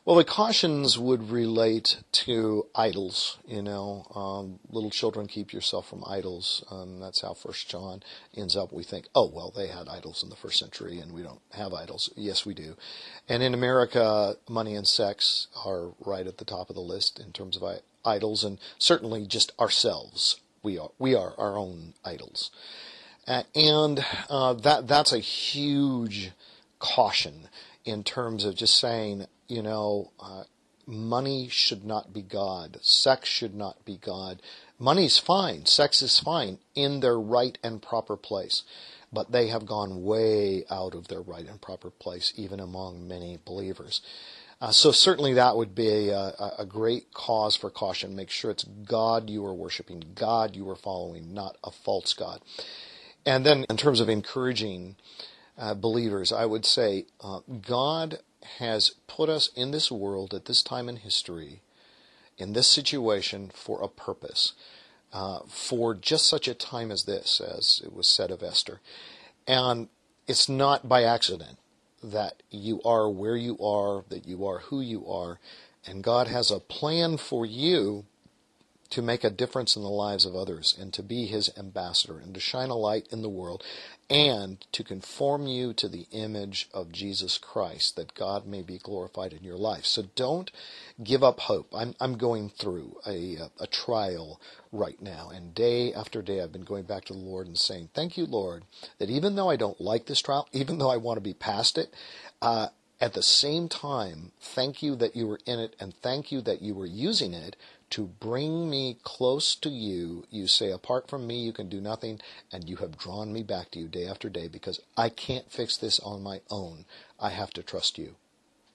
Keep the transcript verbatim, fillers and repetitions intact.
Well, the cautions would relate to idols. You know, um, little children, keep yourself from idols. Um, that's how First John ends up. We think, oh well, they had idols in the first century, and we don't have idols. Yes, we do. And in America, money and sex are right at the top of the list in terms of idols, and certainly just ourselves. We are we are our own idols, uh, and uh, that that's a huge caution in terms of just saying, you know, uh, money should not be God. Sex should not be God. Money's fine. Sex is fine in their right and proper place. But they have gone way out of their right and proper place, even among many believers. Uh, so certainly that would be a, a great cause for caution. Make sure it's God you are worshiping, God you are following, not a false God. And then in terms of encouraging uh, believers, I would say uh, God has put us in this world at this time in history, in this situation, for a purpose, uh, for just such a time as this, as it was said of Esther. And it's not by accident that you are where you are, that you are who you are, and God has a plan for you to make a difference in the lives of others and to be his ambassador and to shine a light in the world and to conform you to the image of Jesus Christ, that God may be glorified in your life. So don't give up hope. I'm I'm going through a, a trial right now, and day after day I've been going back to the Lord and saying, thank you, Lord, that even though I don't like this trial, even though I want to be past it, uh, at the same time, thank you that you were in it, and thank you that you were using it to bring me close to you. You say, apart from me, you can do nothing, and you have drawn me back to you day after day, because I can't fix this on my own. I have to trust you.